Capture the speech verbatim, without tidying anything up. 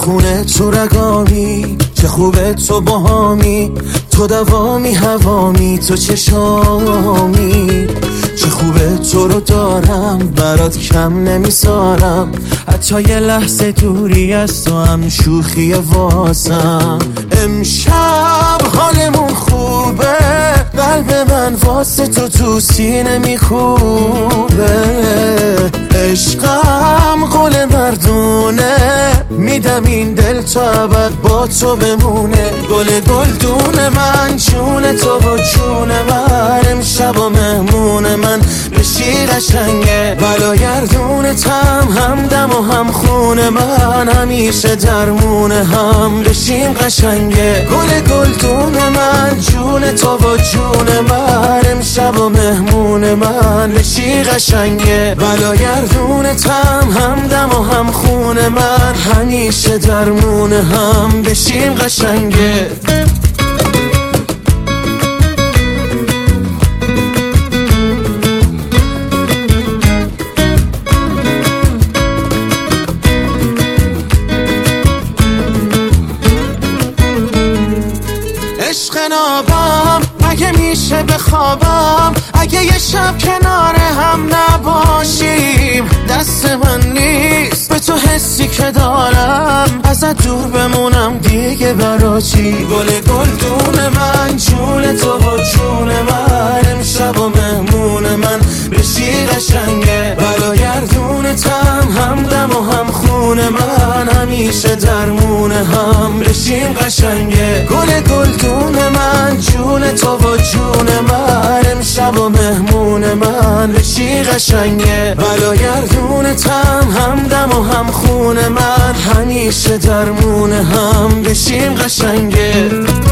خونه تو رگامی، چه خوبه تو باهامی، تو دوامی هوامی، تو چشامی. چه خوبه تو رو دارم، برات کم نمیذارم، حتی یه لحظه دوری از تو هم شوخی واسم. امشب حالمون خوبه، قلب من واسه تو تو سینه میخوبه. عشقم قول مردونه، میدم این دل تا ابد با تو بمونه. گل گلدون من، جون تو و جون من، امشب و مهمون من بشی قشنگه. بلاگردونتم همدم و هم خون من، همیشه درمون هم بشیم قشنگه. گل گلدون من، جون تو و جون من، امشب و مهمون من بشی قشنگه. بلاگردونتم همدم و هم خون من، همیشه درمون هم بشیم قشنگه. عشق نابم اگه میشه بخوابم، اگه یه شب کنار هم نباشیم. دست من نیست به تو حسی که دارم، ازت دور بمونم دیگه برا چی؟ گل گلدون من، جون تو و جون من، امشب و مهمون من بشی قشنگه. بلاگردونتم همدم و هم خون من، همیشه درمون هم بشیم قشنگه. گل گلدون من، جون تو و جون من، امشب و مهمون من بشی قشنگه. بلاگردونتم همدم و هم خون من، همیشه درمون هم بشیم قشنگه.